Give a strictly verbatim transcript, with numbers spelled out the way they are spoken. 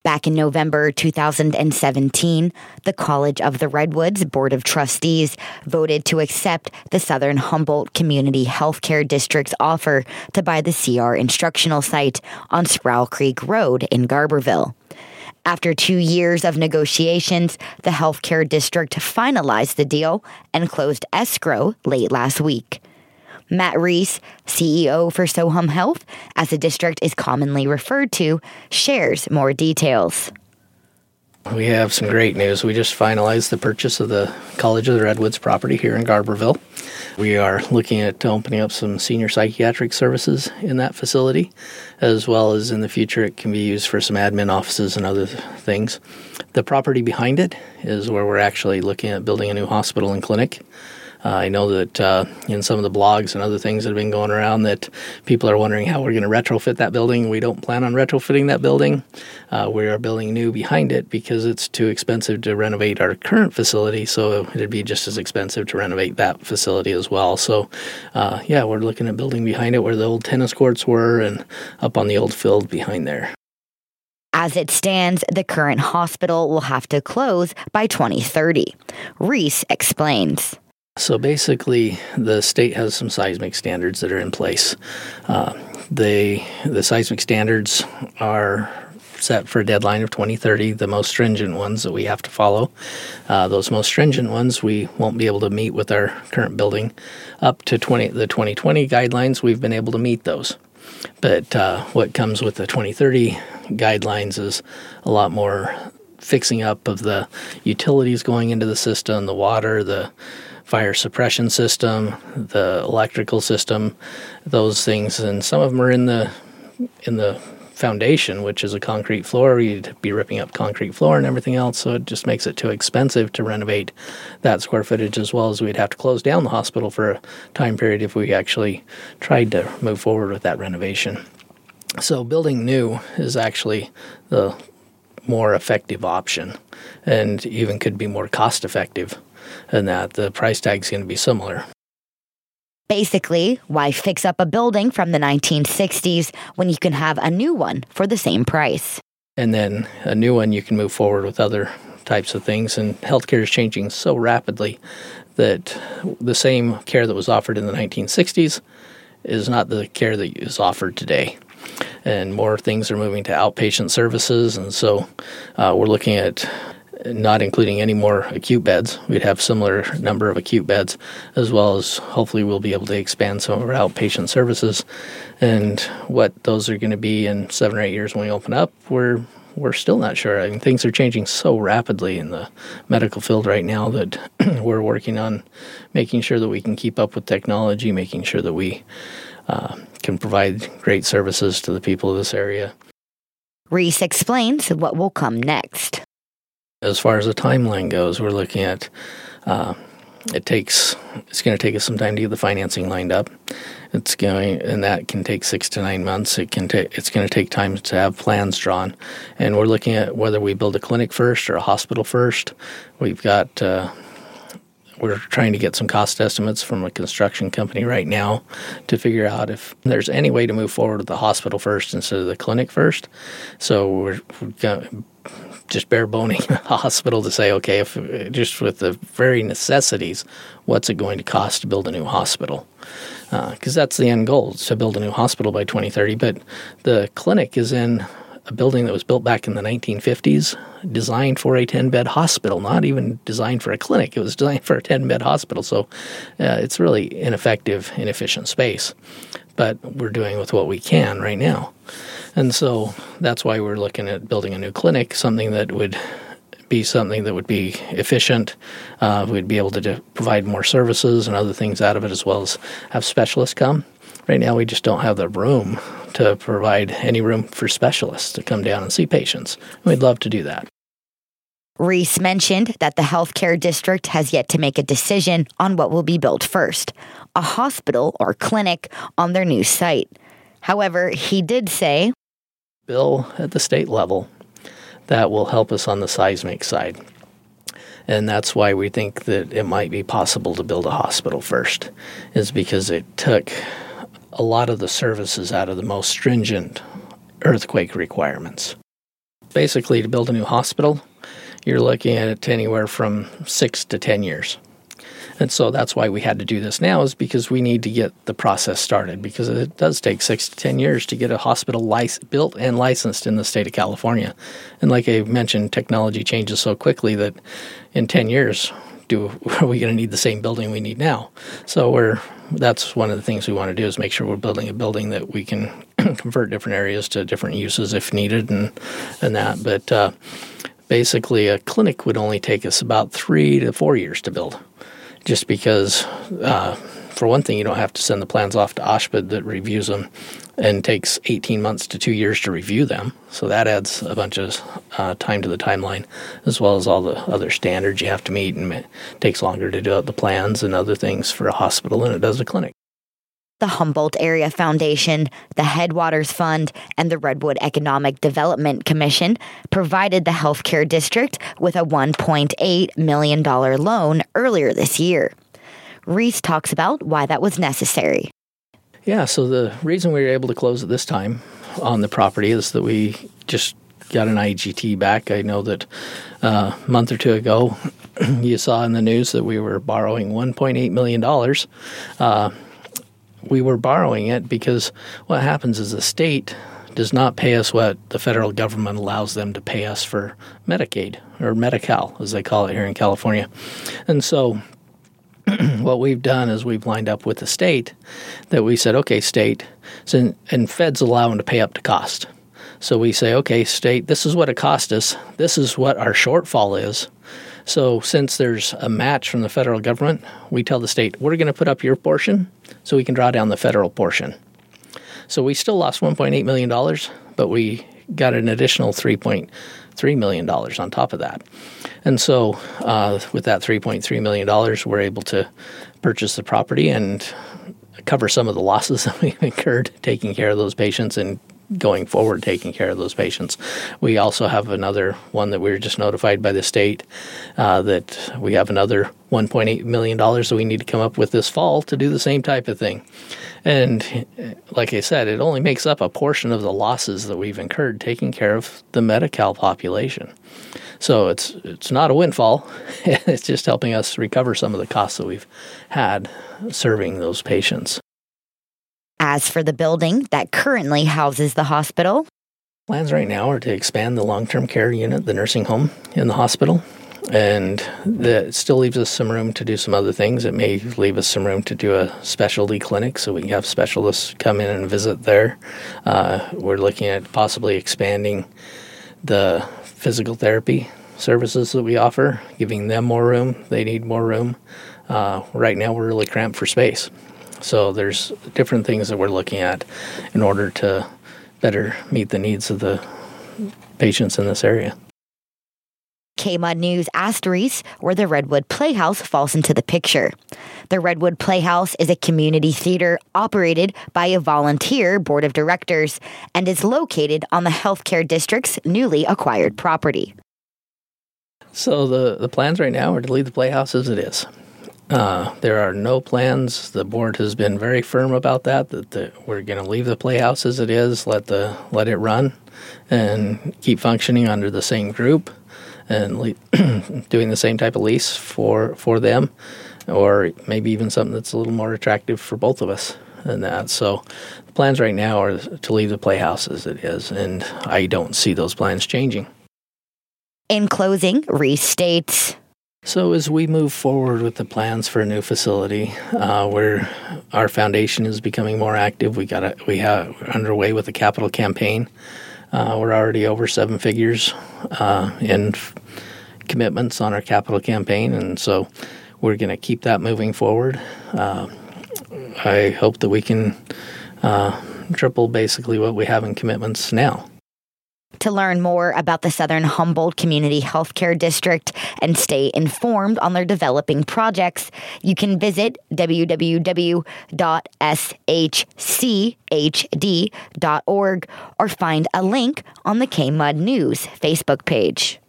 Back in November two thousand seventeen, the College of the Redwoods Board of Trustees voted to accept the Southern Humboldt Community Healthcare District's offer to buy the C R instructional site on Sproul Creek Road in Garberville. After two years of negotiations, the healthcare district finalized the deal and closed escrow late last week. Matt Reese, C E O for Sohum Health, as the district is commonly referred to, shares more details. We have some great news. We just finalized the purchase of the College of the Redwoods property here in Garberville. We are looking at opening up some senior psychiatric services in that facility, as well as in the future it can be used for some admin offices and other things. The property behind it is where we're actually looking at building a new hospital and clinic. Uh, I know that uh, in some of the blogs and other things that have been going around that people are wondering how we're going to retrofit that building. We don't plan on retrofitting that building. Uh, we are building new behind it because it's too expensive to renovate our current facility, so it'd be just as expensive to renovate that facility as well. So, uh, yeah, we're looking at building behind it where the old tennis courts were and up on the old field behind there. As it stands, the current hospital will have to close by twenty thirty. Reese explains. So basically, the state has some seismic standards that are in place. Uh, they, the seismic standards are set for a deadline of twenty thirty, the most stringent ones that we have to follow. Uh, those most stringent ones we won't be able to meet with our current building. Up to twenty, the twenty twenty guidelines, we've been able to meet those. But uh, what comes with the twenty thirty guidelines is a lot more fixing up of the utilities going into the system, the water, the fire suppression system, the electrical system, those things, and some of them are in the in the foundation, which is a concrete floor. You'd be ripping up concrete floor and everything else, so it just makes it too expensive to renovate that square footage, as well as we'd have to close down the hospital for a time period if we actually tried to move forward with that renovation. So building new is actually the more effective option, and even could be more cost effective. And that the price tag is going to be similar. Basically, why fix up a building from the nineteen sixties when you can have a new one for the same price? And then a new one, you can move forward with other types of things. And healthcare is changing so rapidly that the same care that was offered in the nineteen sixties is not the care that is offered today. And more things are moving to outpatient services. And so uh, we're looking at not including any more acute beds. We'd have similar number of acute beds, as well as hopefully we'll be able to expand some of our outpatient services. And what those are going to be in seven or eight years when we open up, we're we're still not sure. I mean, things are changing so rapidly in the medical field right now that we're working on making sure that we can keep up with technology, making sure that we uh, can provide great services to the people of this area. Reese explains what will come next. As far as the timeline goes, we're looking at uh, it takes it's going to take us some time to get the financing lined up. It's going, and that can take six to nine months. It can take it's going to take time to have plans drawn, and we're looking at whether we build a clinic first or a hospital first. We've got uh, we're trying to get some cost estimates from a construction company right now to figure out if there's any way to move forward with the hospital first instead of the clinic first. So we're, we're going just bare boning a hospital to say, okay, if just with the very necessities, what's it going to cost to build a new hospital? Because uh, that's the end goal, is to build a new hospital by twenty thirty. But the clinic is in a building that was built back in the nineteen fifties, designed for a ten-bed hospital, not even designed for a clinic. It was designed for a ten-bed hospital. So uh, it's really ineffective, inefficient space. But we're doing with what we can right now. And so that's why we're looking at building a new clinic, something that would be something that would be efficient. Uh, we'd be able to do, provide more services and other things out of it, as well as have specialists come. Right now we just don't have the room to provide any room for specialists to come down and see patients. We'd love to do that. Reese mentioned that the healthcare district has yet to make a decision on what will be built first, a hospital or clinic on their new site. However, he did say, bill at the state level that will help us on the seismic side. And that's why we think that it might be possible to build a hospital first, is because it took a lot of the services out of the most stringent earthquake requirements. basically to build a new hospital, you're looking at it anywhere from six to ten years. And so that's why we had to do this now, is because we need to get the process started, because it does take six to ten years to get a hospital lic- built and licensed in the state of California. And like I mentioned, technology changes so quickly that in ten years, do are we going to need the same building we need now? So we're that's one of the things we want to do, is make sure we're building a building that we can convert different areas to different uses if needed, and and that. But uh, basically, a clinic would only take us about three to four years to build. Just because, uh, for one thing, you don't have to send the plans off to OSHPD that reviews them and takes eighteen months to two years to review them. So that adds a bunch of uh, time to the timeline, as well as all the other standards you have to meet, and it takes longer to do out the plans and other things for a hospital than it does a clinic. The Humboldt Area Foundation, the Headwaters Fund, and the Redwood Economic Development Commission provided the healthcare district with a one point eight million dollars loan earlier this year. Reese talks about why that was necessary. Yeah, so the reason we were able to close at this time on the property is that we just got an I G T back. I know that uh, a month or two ago, you saw in the news that we were borrowing one point eight million dollars. Uh, We were borrowing it because what happens is the state does not pay us what the federal government allows them to pay us for Medicaid, or Medi-Cal, as they call it here in California. And so what we've done is we've lined up with the state that we said, okay, state, so, and feds allow them to pay up to cost. So we say, okay, state, this is what it cost us. This is what our shortfall is. So since there's a match from the federal government, we tell the state, we're going to put up your portion so we can draw down the federal portion. So we still lost one point eight million dollars, but we got an additional three point three million dollars on top of that. And so uh, with that three point three million dollars, we're able to purchase the property and cover some of the losses that we've incurred taking care of those patients and going forward taking care of those patients. We also have another one that we were just notified by the state uh, that we have another one point eight million dollars that we need to come up with this fall to do the same type of thing. And like I said, it only makes up a portion of the losses that we've incurred taking care of the Medi-Cal population. So it's it's not a windfall. It's just helping us recover some of the costs that we've had serving those patients. As for the building that currently houses the hospital, plans right now are to expand the long-term care unit, the nursing home in the hospital, and that still leaves us some room to do some other things. It may leave us some room to do a specialty clinic so we can have specialists come in and visit there. Uh, we're looking at possibly expanding the physical therapy services that we offer, giving them more room. They need more room. Uh, right now we're really cramped for space. So there's different things that we're looking at in order to better meet the needs of the patients in this area. K M U D News asked Reese where the Redwood Playhouse falls into the picture. The Redwood Playhouse is a community theater operated by a volunteer board of directors and is located on the healthcare district's newly acquired property. So the, the plans right now are to leave the Playhouse as it is. Uh, there are no plans. The board has been very firm about that, that the, we're going to leave the Playhouse as it is, let the let it run, and keep functioning under the same group, and le- doing the same type of lease for, for them, or maybe even something that's a little more attractive for both of us than that. So the plans right now are to leave the Playhouse as it is, and I don't see those plans changing. In closing, Reese states, so as we move forward with the plans for a new facility, uh, where our foundation is becoming more active, we got a, we have we're underway with a capital campaign. Uh, we're already over seven figures uh, in f- commitments on our capital campaign, and so we're going to keep that moving forward. Uh, I hope that we can uh, triple basically what we have in commitments now. To learn more about the Southern Humboldt Community Healthcare District and stay informed on their developing projects, you can visit w w w dot s h c h d dot org or find a link on the K M U D News Facebook page.